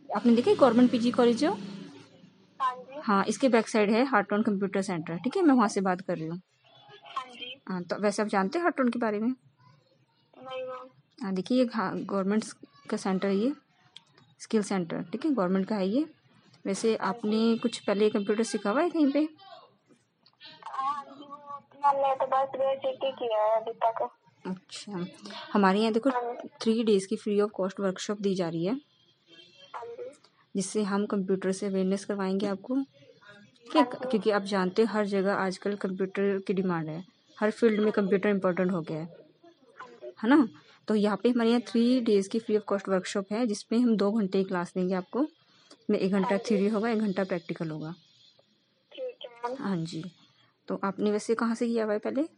आपने देखा government PG college जो? हाँ जी। हाँ, इसके बैक साइड है हार्टोन कंप्यूटर सेंटर, ठीक है, मैं वहाँ से बात कर रही हूँ। हाँ जी। हाँ, तो वैसे आप जानते हैं हार्टोन के बारे में? नहीं मैम। हाँ, देखिए ये गवर्नमेंट का सेंटर है, ये स्किल सेंटर, ठीक है, गवर्नमेंट का है ये। वैसे आपने कुछ पहले कंप्यूटर सीखा हुआ है कहीं पे? हाँ जी, मैंने तो बस बेसिक ही किया है अभी तक। अच्छा, हमारे यहाँ देखो हाँ जी। 3 डेज की फ्री ऑफ कॉस्ट वर्कशॉप दी जा रही है, हाँ जी। जिससे हम कंप्यूटर से अवेयरनेस करवाएंगे आपको, ठीक है, हाँ जी। क्योंकि आप जानते हो हर जगह आजकल कंप्यूटर की डिमांड है, हर फील्ड में कंप्यूटर इम्पोर्टेंट हो गया हाँ जी। है ना। तो यहाँ पे हमारे यहाँ 3 डेज की फ्री ऑफ कॉस्ट वर्कशॉप है, जिसमें हम 2 घंटे की क्लास देंगे आपको, में 1 घंटा हाँ जी। थ्योरी होगा, 1 घंटा प्रैक्टिकल होगा। ठीक है मैम। हाँ जी, तो आपने वैसे कहाँ से किया हुआ है पहले?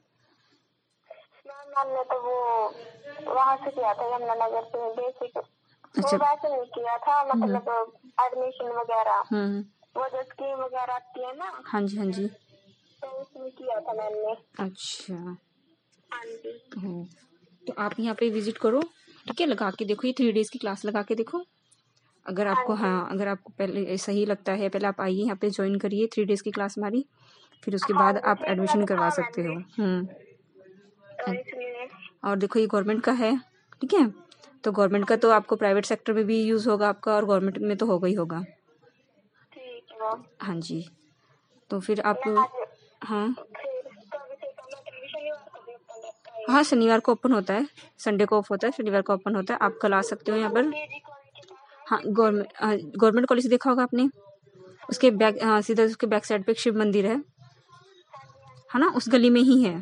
मैम मैंने तो वो वहाँ से किया था यमुनानगर से बेसिक। अच्छा। वो वैसे नहीं किया था, मतलब एडमिशन वगैरह, वो जो स्कीम वगैरह आती है ना, हाँ जी, हाँ जी। तो उसमें किया था मैंने। अच्छा। हाँ जी। तो आप यहाँ पे विजिट करो, ठीक है, लगा के देखो, ये 3 डेज की क्लास लगा के देखो। अगर आपको, हाँ, अगर आपको पहले सही लगता है, पहले आप आइए यहाँ पे ज्वाइन करिए 3 डेज की क्लास हमारी, फिर उसके हाँ बाद जी, आप सीखना एडमिशन तो करवा था सकते मैंने, हो। तो इसलिए। और देखो ये गवर्नमेंट का है, ठीक है, तो गवर्नमेंट का तो आपको प्राइवेट सेक्टर में भी यूज़ होगा आपका, और गवर्नमेंट में तो होगा ही होगा। ठीक है मैम। हाँ जी, तो फिर आप, मैं आज हाँ फिर तो अभी से मतलब शनिवार को भी ओपन रहता है। हाँ, शनिवार को ओपन होता है, संडे को ऑफ होता है, शनिवार को ओपन होता है, आप कल आ सकते हो यहाँ पर। पीजी कॉलेज के पास है हाँ, ये कॉलेज। गवर्नमेंट कॉलेज देखा होगा आपने, हाँ उसके जी। बैक, हाँ, सीधा उसके बैक साइड पे एक शिव मंदिर है हाँ जी। हाँ जी। है ना, उस गली में ही है।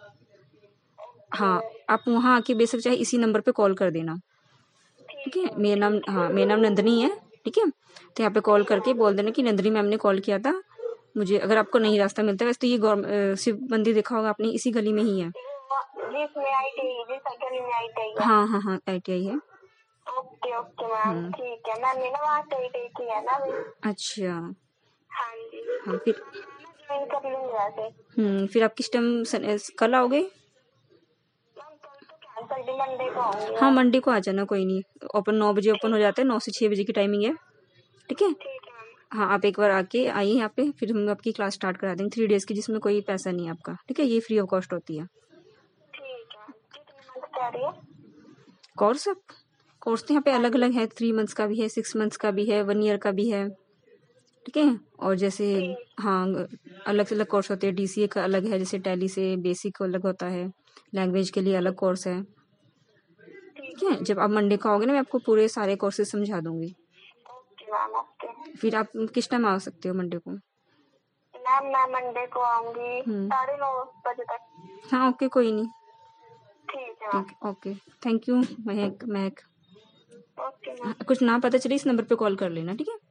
ओके। हाँ, आप वहाँ आके बेशक चाहे इसी नंबर पे कॉल कर देना, ठीक ठीक है, है मैम, मेरा नाम, ठीक है। हाँ, मेरा नाम नंदनी है, ठीक है, तो यहाँ पे कॉल ठीक है करके मैम। बोल देना कि नंदनी मैम ने कॉल किया था मुझे, अगर आपको नहीं रास्ता मिलता है। वैसे तो ये शिव मंदिर देखा होगा आपने, इसी गली में ही है। जिसमें ITI, जिस गली में ITI है। हाँ हाँ हाँ, ITI है। ओके ओके मैम, ठीक है। मैंने ना वहाँ से ITI किया ना अभी। अच्छा। हाँ जी। हाँ, फिर ज्वाइन कर लूंगी वैसे। फिर आप किस टाइम कल आओगे? मैम कल तो कैंसल भी, मंडे को आऊंगी हाँ, मैं। मंडे को आ जाना, कोई नहीं, ओपन 9 बजे ओपन हो जाता है, 9 से 6 बजे की टाइमिंग है, ठीक है। ठीक है मैम। हाँ, आप एक बार आके आइए यहाँ पे, फिर हम आपकी क्लास स्टार्ट करा देंगे 3 डेज की, जिसमें कोई पैसा नहीं है आपका, ठीक है, ये फ्री ऑफ कॉस्ट होती है। ठीक है। कितने मंथ कह रही है? कोर्स कोर्स तो यहाँ पे हाँ अलग जी। अलग है, 3 मंथ्स का भी है, 6 मंथ्स का भी है, 1 ईयर का भी है, ठीक है। और जैसे, ठीक। हाँ, अलग से अलग कोर्स होते हैं, DCA का अलग है, जैसे टैली से बेसिक अलग होता है, लैंग्वेज के लिए अलग कोर्स है, ठीक ठीक है। है। जब आप मंडे को आओगे ना, मैं आपको पूरे सारे कोर्सेज समझा दूंगी। Okay ma'am, okay. फिर आप किस टाइम आ सकते हो मंडे को? मैम मैं मंडे को आऊंगी 9:30 बजे तक। हाँ, ओके, कोई नहीं, ठीक है मैम। ठीक, okay, thank you Mahak Mahak. Okay ma'am. कुछ ना पता चले इस नंबर पे कॉल कर लेना, ठीक है।